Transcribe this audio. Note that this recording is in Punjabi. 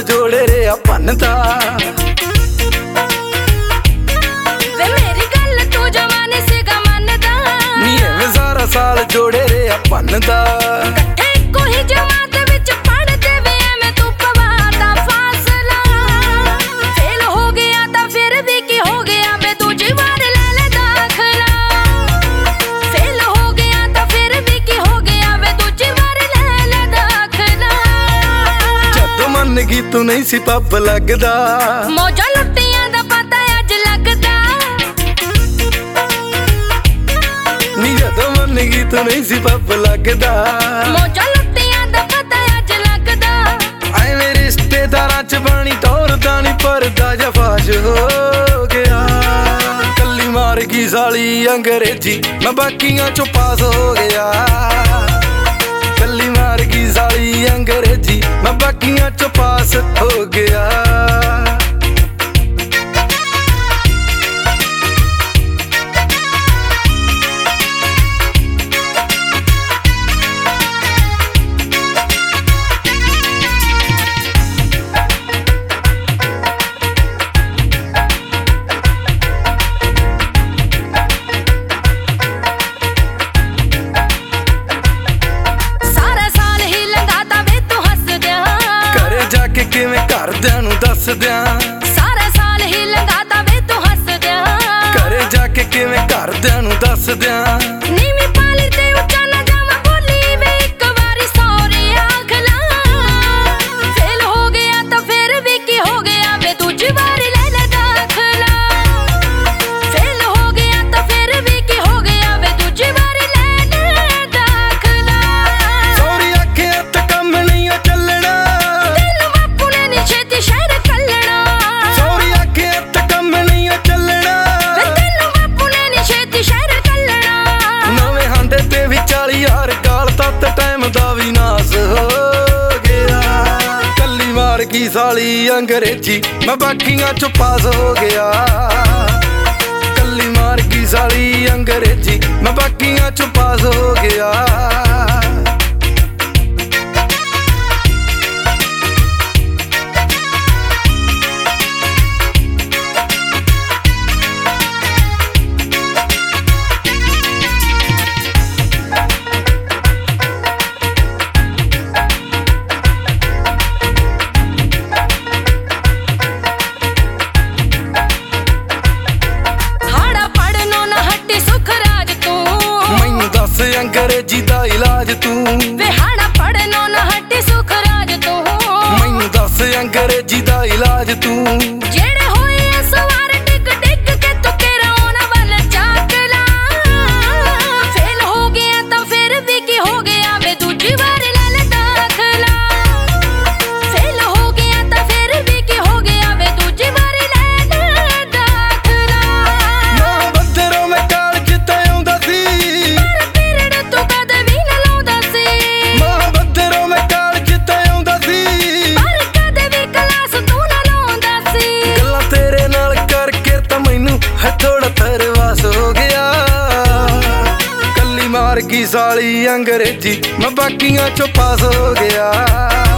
ਜੋੜੇ ਰਿਆ ਭੰਨਦਾ ਵੇ ਮੇਰੀ ਗੱਲ ਤੂੰ ਜਵਾਨੀ ਸੀਗਾ ਮੰਨਦਾ ਨੀ ਐਵੇਂ ਸਾਰਾ ਸਾਲ ਜੋੜੇ ਰਿਆ ਭੰਨਦਾ ਇਕੱਠੇ ਇੱਕੋ ਹੀ ਜਮਾਤ ਵਿੱਚ ਪੜ੍ਹਦੇ ਵੇ ਐਵੇਂ ਤੂੰ ਪਵਾਤਾ ਫਾਸਲਾ ਫੇਲ ਹੋ ਗਿਆ ਤਾਂ ਫਿਰ ਵੀ ਕੀ ਹੋ ਗਿਆ ਵੇ ਦੂਜੀ ਵਾਰ ਲੈ ਲੈ ਦਾਖਲਾ ਫੇਲ ਹੋ ਗਿਆ ਤਾਂ ਫਿਰ ਵੀ ਕੀ ਹੋ ਗਿਆ ਵੇ ਦੂਜੀ ਵਾਰ ਲੈ ਲੈ ਦਾਖਲਾ ਜਦ ਮੰਨ ਗਈ ਤੂੰ ਨਹੀਂ ਸੀ ਪੱਬ ਲੱਗਦਾ ਮੌਜਾਂ ਲੁੱਟੀਆਂ ਦਾ ਪਤਾ ਅੱਜ ਲੱਗਦਾ ਨੀ ਜਦੋਂ ਮੰਨ ਗਈ ਤੂੰ ਨਹੀਂ ਸੀ ਪੱਬ ਲੱਗਦਾ ਮੌਜਾਂ ਲੁੱਟੀਆਂ ਦਾ ਪਤਾ ਅੱਜ ਲੱਗਦਾ ਐਵੇਂ ਰਿਸ਼ਤੇਦਾਰਾਂ ਚ ਬਾਣੀ ਤੋਰਦਾ ਨੀ ਪਰਦਾ ਜਫਾਸ਼ ਹੋ ਗਿਆ ਕੱਲੀ ਮਾਰ ਗਈ ਸਾਲੀ ਅੰਗਰੇਜ਼ੀ ਮੈਂ ਬਾਕੀਆਂ ਚੋਂ ਪਾਸ ਹੋ ਗਿਆ ਕੱਲੀ ਮਾਰ ਗਈ ਸਾਲੀ ਅੰਗਰੇਜ਼ੀ ਮੈਂ ਬਾਕੀਆਂ ਚੋਂ ਪਾਸ ਹੋ ਗਿਆ ਕਿਵੇਂ ਘਰਦਿਆਂ ਨੂੰ ਦੱਸਦਿਆਂ ਸਾਰਾ ਸਾਲ ਹੀ ਲੰਘਾਤਾ ਵੇ ਤੂੰ ਹੱਸਦਿਆਂ ਘਰੇ ਜਾ ਕੇ ਕਿਵੇਂ ਘਰਦਿਆਂ ਨੂੰ ਦੱਸਦਿਆਂ ਨੀਵੀਂ ਪਾਲੀ ਤੇ ਉੱਚਾ ਨਾ ਜਾਵਾਂ ਬੋਲੀ ਵੇ ਇੱਕ ਵਾਰੀ ਸੌਰੀ ਆਖ ਲਾ ਫੇਲ ਹੋ ਗਿਆ ਤਾਂ ਫਿਰ ਵੀ ਕੀ ਹੋ ਗਿਆ ਵੇ ਦੂਜੀ ਵਾਰੀ ਲੈ ਲੈ ਦਾਖਲਾ ਫੇਲ ਹੋ ਗਿਆ ਤਾਂ ਫਿਰ ਵੀ ਕੀ ਹੋ ਗਿਆ ਵੇ ਦੂਜੀ ਵਾਰੀ ਲੈ ਲੈ ਦਾਖਲਾ ਸੌਰੀ ਆਖਿਆ ਤਾਂ ਕੰਮ ਨਹੀਂ ਓ ਚੱਲਣਾ ਛੇਤੀ ਸ਼ਹਿਰ ਕੱਲਣਾ ਸੌਰੀ ਆਖਿਆ ਤਾਂ ਕੰਮ ਨਹੀਂ ਓ ਚੱਲਣਾ ਵੇ ਤੈਨੂੰ ਬਾਪੂ ਨੇ ਨੀ ਛੇਤੀ ਸ਼ਹਿਰ ਕੱਲਣਾ ਨਵੇਂ ਹਾਂਡੇ ਤੇ ਵੀ 40,000 ਗਾਲ ਤੱਤ ਟਾਈਮ ਦਾ ਵੀ ਨਾਸ ਹੋ ਗਿਆ ਕੱਲੀ ਮਾਰ ਗਈ ਸਾਲੀ ਅੰਗਰੇਜ਼ੀ ਮੈਂ ਬਾਕੀਆਂ ਚੋਂ ਪਾਸ ਹੋ ਗਿਆ ਕੱਲੀ ਮਾਰ ਗਈ ਸਾਲੀ ਅੰਗਰੇਜ਼ੀ ਮੈਂ ਬਾਕੀਆਂ ਚੋਂ ਪਾਸ ਹੋ ਗਿਆ ਅੰਗਰੇਜ਼ੀ ਦਾ ਇਲਾਜ ਤੂੰ ਵੇ ਹਾੜਾ ਪੜਨੋਂ ਨਾ ਹਟੀ ਸੁਖ ਰਾਜ ਤੂੰ ਮੈਨੂੰ ਦੱਸ ਅੰਗਰੇਜ਼ੀ ਦਾ ਇਲਾਜ ਤੂੰ ਜਿਹੜੇ ਹੋਏ ਆ ਸਵਾਰ ਡਿੱਗ ਡਿੱਗ ਕੇ ਤੂੰ ਕਿਰਾਉਣ ਵੱਲ ਚਾਕਲਾ ਫੇਲ ਹੋ ਗਿਆ ਤਾਂ ਫਿਰ ਵੀ ਕੀ ਹੋ ਗਿਆ ਵੇ ਦੂਜੀ ਵਾਰ ਲੈ ਲੈ ਦਾਖਲਾ ਫੇਲ ਹੋ ਗਿਆ ਤਾਂ ਫਿਰ ਵੀ ਕੀ ਹੋ ਗਿਆ ਵੇ ਦੂਜੀ ਵਾਰ ਲੈ ਲੈ ਦਾਖਲਾ ਨਾ ਬੱਦਰੋਂ ਮੈਂ ਕਾਲਜ ਤਾਂ ਆਉਂਦਾ ਸੀ ਤੂੰ ਕਦੇ ਵੀ ਨਾ ਲਾਉਂਦਾ ਸੀ ਮਾਂ ਬੱਦਰੋਂ ਮੈਂ ਕਾਲਜ ਤਾਂ ਆਉਂਦਾ ਸੀ ਪਰ ਕਦੇ ਵੀ ਕਲਾਸ ਤੂੰ ਨਾ ਲਾਉਂਦਾ ਸੀ ਗੱਲਾਂ ਤੇਰੇ ਨਾਲ ਕਰਕੇ ਤਾਂ ਮੈਨੂੰ ਹੈ ਥੋੜਾ ਤਰਵਾਸ ਹੋ ਗਿਆ ਕੱਲੀ ਮਾਰ ਗਈ ਸਾਲੀ ਅੰਗਰੇਜ਼ੀ ਮੈਂ ਬਾਕੀਆਂ ਚੋਂ ਪਾਸ ਹੋ ਗਿਆ